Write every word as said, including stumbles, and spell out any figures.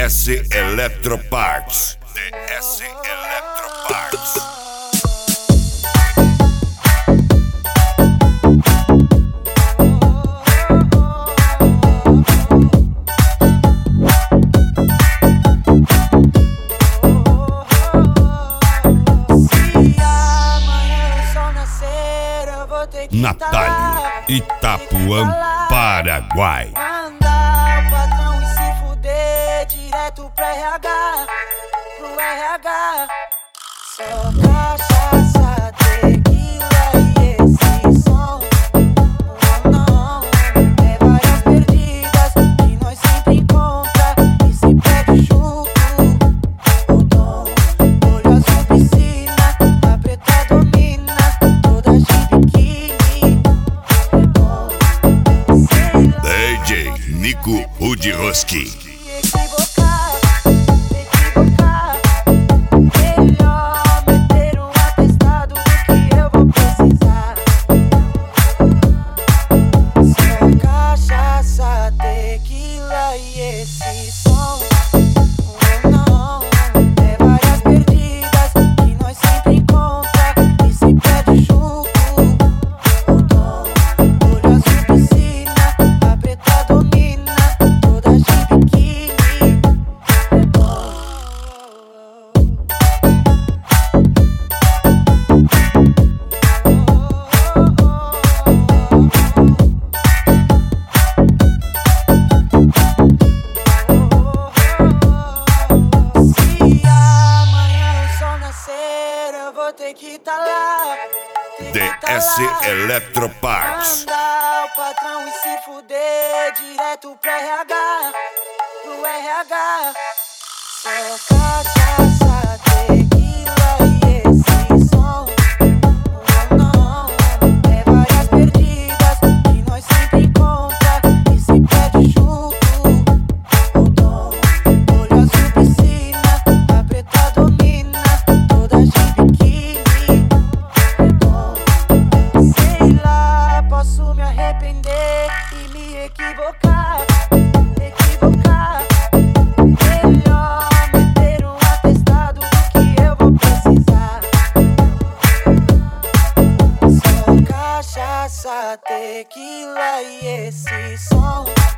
S Electroparts. D S Electroparts. Natalio, Itapuã, Paraguai. Mandar o patrão e se fuder direto pro R H, pro R H. Só cachaça, tequila e esse som. Oh não, é várias perdidas que nós sempre encontra e se pede junto. O dom, olho azul, piscina, a preta domina, toda de biquíni. D J Nico Udroski. Equivocar, equivocar. Melhor meter um atestado do que eu vou precisar. Só cachaça, tequila e esse som. Oh não, é várias perdidas que nós sempre encontra e se perde junto. O dom, olho azul, piscina, a preta domina, toda de biquíni. É bom. Se amanhã o sol nascer, eu vou ter que tá lá. Ter D que tá S lá. Electroparts. Mandar o patrão e se fuder direto pro R H, pro R H. Só cachaça, tequila e esse som. Oh não, é várias perdidas que nós sempre encontra e se pede junto. O dom, olho azul, piscina, a preta domina, toda de biquíni. É bom. Sei lá, posso me arrepender e me equivocar, equivocar. Melhor meter um atestado do que eu vou precisar. Só cachaça, tequila e esse som.